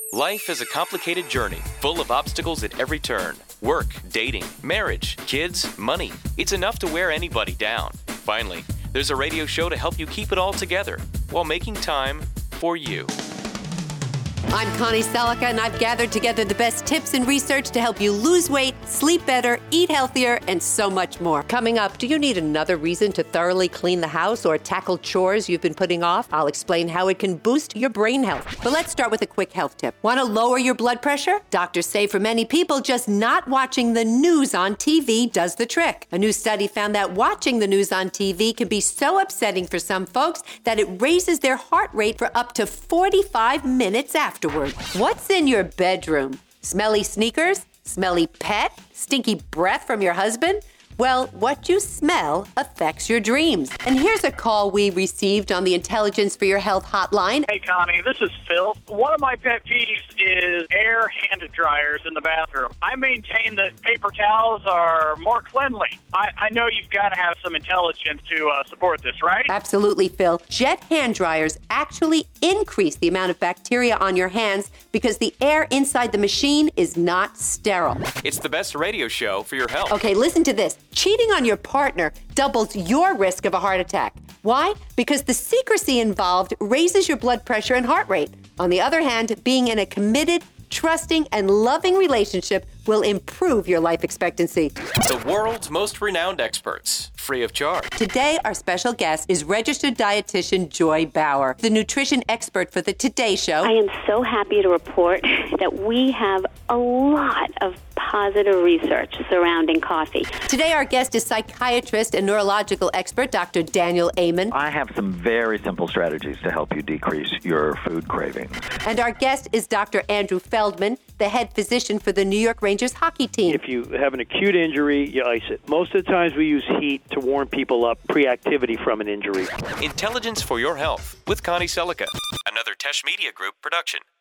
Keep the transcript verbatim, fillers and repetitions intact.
Life is a complicated journey, full of obstacles at every turn. Work, dating, marriage, kids, money. It's enough to wear anybody down. Finally, there's a radio show to help you keep it all together while making time for you. I'm Connie Selica, and I've gathered together the best tips and research to help you lose weight, sleep better, eat healthier, and so much more. Coming up, do you need another reason to thoroughly clean the house or tackle chores you've been putting off? I'll explain how it can boost your brain health. But let's start with a quick health tip. Want to lower your blood pressure? Doctors say for many people, just not watching the news on T V does the trick. A new study found that watching the news on T V can be so upsetting for some folks that it raises their heart rate for up to forty-five minutes after. Afterward. What's in your bedroom? Smelly sneakers? Smelly pet? Stinky breath from your husband? Well, what you smell affects your dreams. And here's a call we received on the Intelligence for Your Health hotline. Hey, Connie, this is Phil. One of my pet peeves is air hand dryers in the bathroom. I maintain that paper towels are more cleanly. I, I know you've got to have some intelligence to uh, support this, right? Absolutely, Phil. Jet hand dryers actually increase the amount of bacteria on your hands because the air inside the machine is not sterile. It's the best radio show for your health. Okay, listen to this. Cheating on your partner doubles your risk of a heart attack. Why? Because the secrecy involved raises your blood pressure and heart rate. On the other hand, being in a committed, trusting, and loving relationship will improve your life expectancy. The world's most renowned experts, free of charge. Today, our special guest is registered dietitian Joy Bauer, the nutrition expert for the Today Show. I am so happy to report that we have a lot of positive research surrounding coffee. Today, our guest is psychiatrist and neurological expert Doctor Daniel Amen. I have some very simple strategies to help you decrease your food cravings. And our guest is Doctor Andrew Feldman, the head physician for the New York Rangers hockey team. If you have an acute injury, you ice it. Most of the times we use heat to warm people up pre-activity from an injury. Intelligence for Your Health with Connie Selica, another Tesh Media Group production.